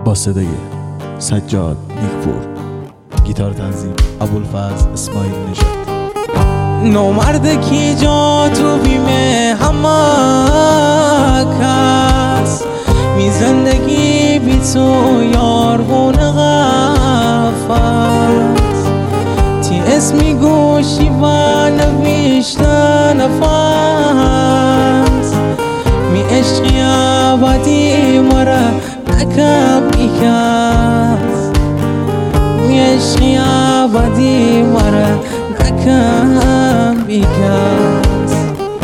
با صدای سجاد نیکپور، گیتار تنظیم ابوالفضل اسماعیل نژاد. نامرد کی جا تو بیمه همه کس می زندگی بی تو یارگون غفص تی اسمی گوشی و نوشته نفس می عشقی عبادی مرا نکم بیکس می عشقی عبادی مرا نکم بیکس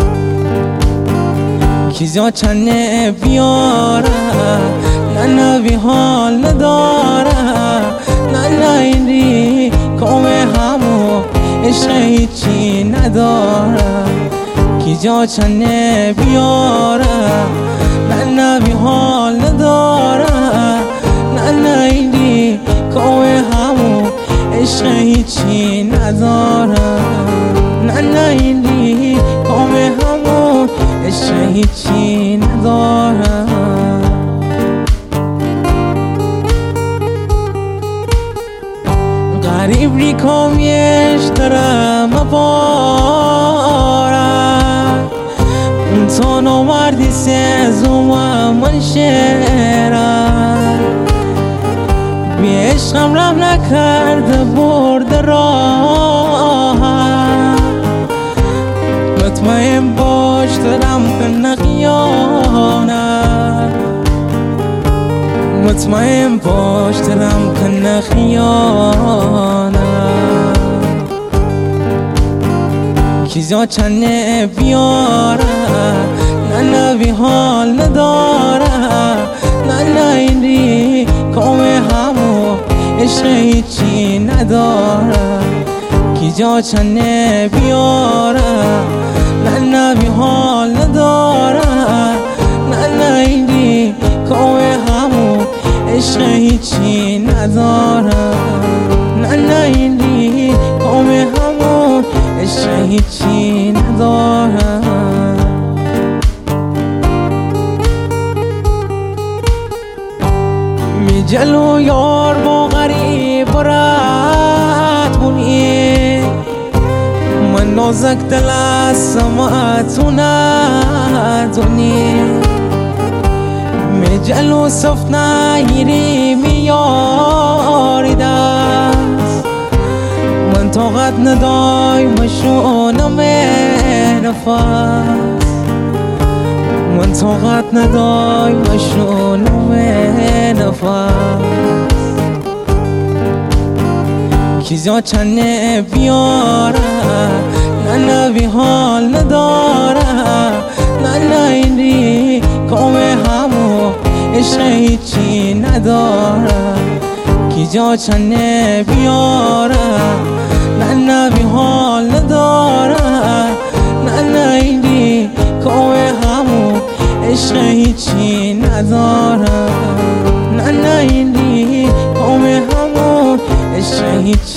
کیزا چنه بیاره نه بی حال نداره نه اینی کامه همو عشق هیچی نداره کیزا چنه بیاره نه بی حال نداره نه اینی کامه همو عشق هیچی نداره نه اینی کامه همو عشق هیچی نداره غریب ریکامیش دارم مباره تو نمردی سزوم من شعره بی عشقم رم نکرده برد راه مطمئن باش دارم کنه خیانت مطمئن باش دارم کنه خیانت کیزا چنه بیاره نه بی حال نداره نه اینی کامه همو عشق هیچی نداره کیزا چنه بیاره نه بی حال نداره نه اینی کامه همو عشق هیچی نداره نه اینی کامه همو عشق هیچی نداره می جلو یار با غریب رد بونی من نازک دل از سماعتو ندونی می جلو صف نگیری میاری دست من طاقت ندای مشونم نفس من طاقت ندای مشونم نفس کیزا چنه بیاره نه بی حال نداره نه اینی کامه همو عشق هیچی نداره کیزا چنه بیاره نه بی حال نداره نه اینی کامه همو عشق هیچی نداره نه اینی کامه همو عشق هیچی